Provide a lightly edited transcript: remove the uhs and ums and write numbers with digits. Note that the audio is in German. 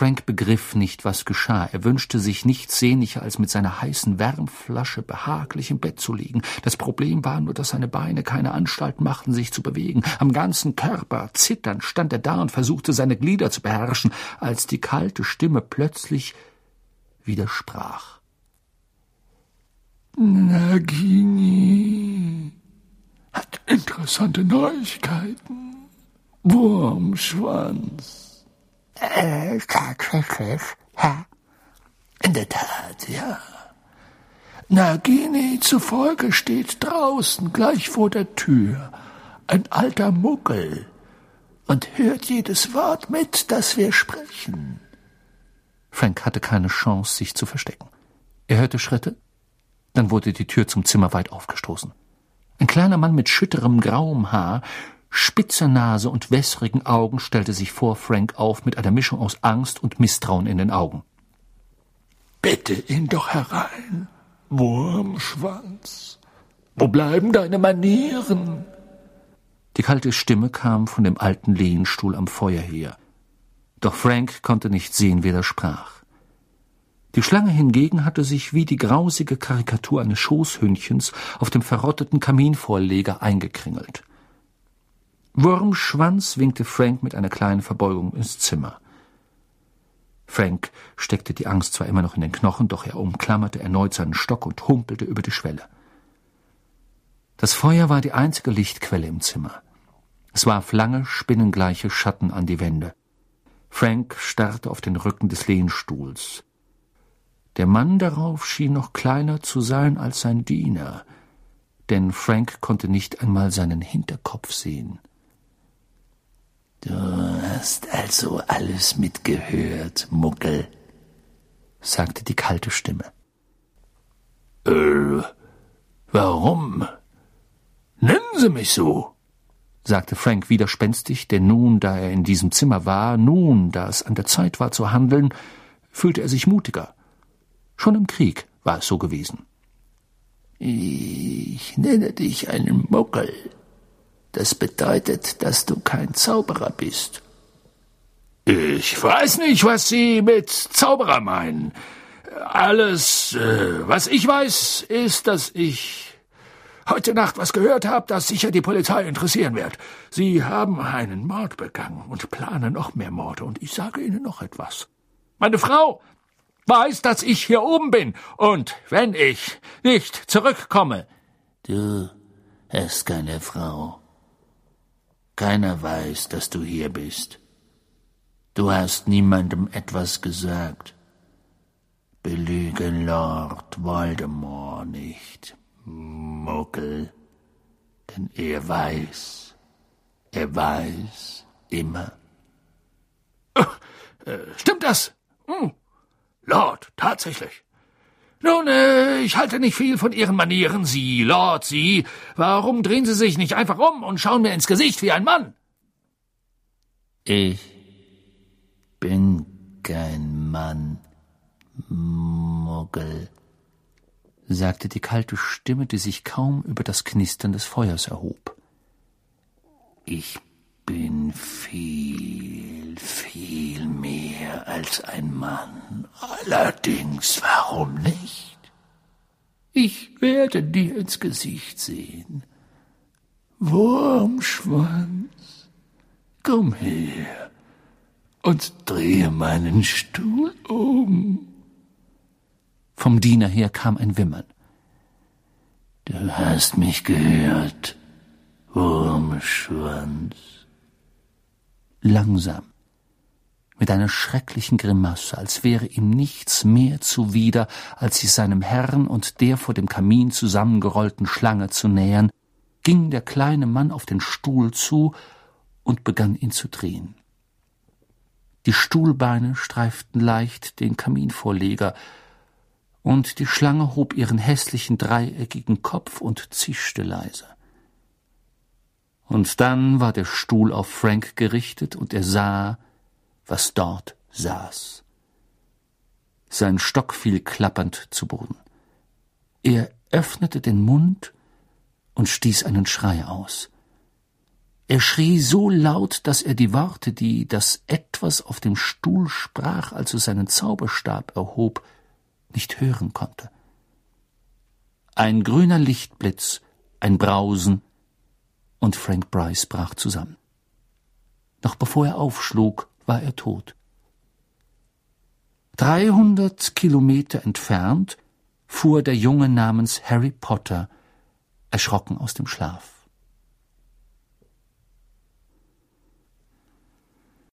Frank begriff nicht, was geschah. Er wünschte sich nichts sehnlicher, als mit seiner heißen Wärmflasche behaglich im Bett zu liegen. Das Problem war nur, dass seine Beine keine Anstalt machten, sich zu bewegen. Am ganzen Körper zitternd stand er da und versuchte, seine Glieder zu beherrschen, als die kalte Stimme plötzlich widersprach. Nagini hat interessante Neuigkeiten. Wurmschwanz. Tatsächlich, Herr? In der Tat, ja. Nagini zufolge steht draußen, gleich vor der Tür, ein alter Muggel und hört jedes Wort mit, das wir sprechen. Frank hatte keine Chance, sich zu verstecken. Er hörte Schritte, dann wurde die Tür zum Zimmer weit aufgestoßen. Ein kleiner Mann mit schütterem grauem Haar, spitzer Nase und wässrigen Augen stellte sich vor Frank auf mit einer Mischung aus Angst und Misstrauen in den Augen. »Bitte ihn doch herein, Wurmschwanz. Wo bleiben deine Manieren?« Die kalte Stimme kam von dem alten Lehnstuhl am Feuer her. Doch Frank konnte nicht sehen, wer da sprach. Die Schlange hingegen hatte sich wie die grausige Karikatur eines Schoßhündchens auf dem verrotteten Kaminvorleger eingekringelt. Wurmschwanz winkte Frank mit einer kleinen Verbeugung ins Zimmer. Frank steckte die Angst zwar immer noch in den Knochen, doch er umklammerte erneut seinen Stock und humpelte über die Schwelle. Das Feuer war die einzige Lichtquelle im Zimmer. Es warf lange, spinnengleiche Schatten an die Wände. Frank starrte auf den Rücken des Lehnstuhls. Der Mann darauf schien noch kleiner zu sein als sein Diener, denn Frank konnte nicht einmal seinen Hinterkopf sehen. »Du hast also alles mitgehört, Muggel«, sagte die kalte Stimme. Warum? Nennen Sie mich so«, sagte Frank widerspenstig, denn nun, da er in diesem Zimmer war, nun, da es an der Zeit war zu handeln, fühlte er sich mutiger. Schon im Krieg war es so gewesen. »Ich nenne dich einen Muggel. Das bedeutet, dass du kein Zauberer bist.« »Ich weiß nicht, was Sie mit Zauberer meinen. Alles, was ich weiß, ist, dass ich heute Nacht was gehört habe, das sicher die Polizei interessieren wird. Sie haben einen Mord begangen und planen noch mehr Morde. Und ich sage Ihnen noch etwas. Meine Frau weiß, dass ich hier oben bin. Und wenn ich nicht zurückkomme...« »Du hast keine Frau. Keiner weiß, dass du hier bist. Du hast niemandem etwas gesagt. Belüge Lord Voldemort nicht, Muggel, denn er weiß immer.« Stimmt das? Lord, tatsächlich. Nun, ich halte nicht viel von Ihren Manieren, Sie, Lord, Sie. Warum drehen Sie sich nicht einfach um und schauen mir ins Gesicht wie ein Mann? Ich bin kein Mann, Muggel, sagte die kalte Stimme, die sich kaum über das Knistern des Feuers erhob. Ich bin viel, viel mehr als ein Mann. Allerdings, warum nicht? Ich werde dir ins Gesicht sehen. Wurmschwanz, komm her und drehe meinen Stuhl um. Vom Diener her kam ein Wimmern. Du hast mich gehört, Wurmschwanz. Langsam, mit einer schrecklichen Grimasse, als wäre ihm nichts mehr zuwider, als sich seinem Herrn und der vor dem Kamin zusammengerollten Schlange zu nähern, ging der kleine Mann auf den Stuhl zu und begann ihn zu drehen. Die Stuhlbeine streiften leicht den Kaminvorleger, und die Schlange hob ihren hässlichen dreieckigen Kopf und zischte leise. Und dann war der Stuhl auf Frank gerichtet, und er sah, was dort saß. Sein Stock fiel klappernd zu Boden. Er öffnete den Mund und stieß einen Schrei aus. Er schrie so laut, dass er die Worte, die das Etwas auf dem Stuhl sprach, als es seinen Zauberstab erhob, nicht hören konnte. Ein grüner Lichtblitz, ein Brausen, und Frank Bryce brach zusammen. Noch bevor er aufschlug, war er tot. 300 Kilometer entfernt fuhr der Junge namens Harry Potter erschrocken aus dem Schlaf.